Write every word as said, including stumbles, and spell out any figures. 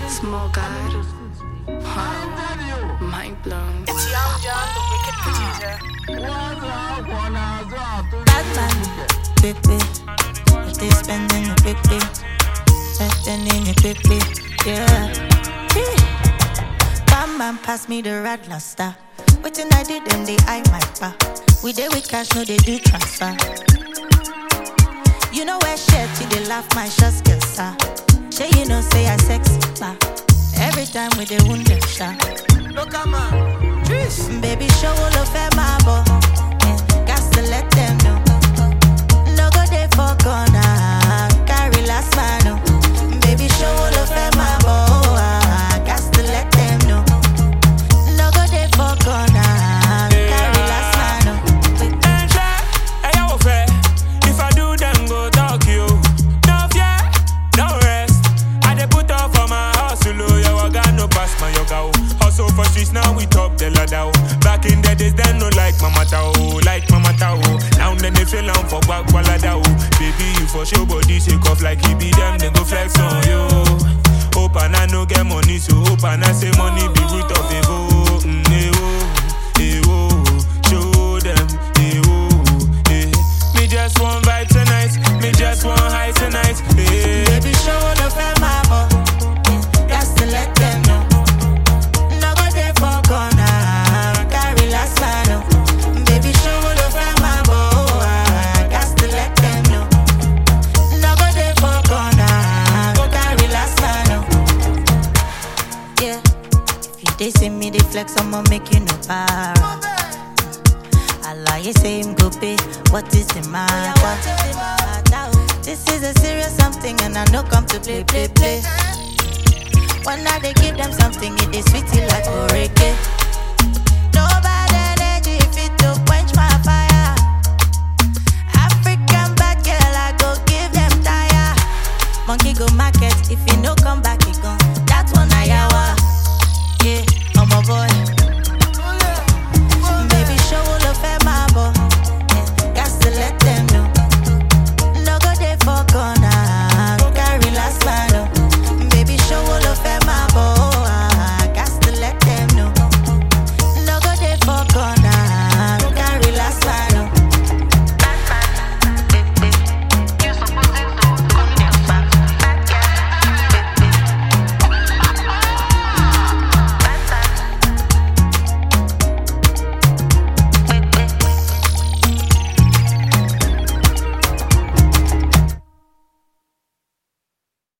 Small God. Huh. Mind blown. It's Young John, the wicked producer. Bad man, big big. If they spending it big big, spending it big big, yeah. Bam man, pass me the rad luster. Waiting I did them, they eye my bar. We dey with cash, no they do transfer. You know where shit, you they laugh my shots, girl, sir. Shay, you know say I sexy, bah. Every time we dey wound them, sha. Look at man, Trish. Baby, show all of them, my boy. Yeah, got to let them know. No go there for corner, carry last man, no. Baby, show all of them, my boy. Got to let them know. No go there for corner, carry last man, no. And try, hey, yo, fair. If I do, then go talk you. No fear, no rest. I dey put up for my hustle, oh, yo, I got no pass my yoga, oh. Hustle for streets, now we top the ladder, oh. Back in the days, then no like mama tao, like mama tao. Now then they feel on for back walada, oh. Baby, you for show body shake off like he be them, they go flex on you. Hope and I no get money, so hope and I say money be root of the go. Mm, eh, oh, eh, oh, show them, eh, oh, eh. Me just want vibe tonight, me just want high tonight, eh. Baby, show all of them, my boy. Got to let them know. No go there for corner, carry last man, no. Baby, show all of them, my boy. Got to let them know. No go there for corner, carry last man, no. Yeah, if you dey see me, they flex, I'ma make you no para. I lie, you say him go pay. What is the matter? This is a serious something, and I know come to play, play, play. When I they give them something, it is sweetie like oreke. No bad energy if it to quench my fire. African bad girl, I go give them tire. Monkey go market if you no come back.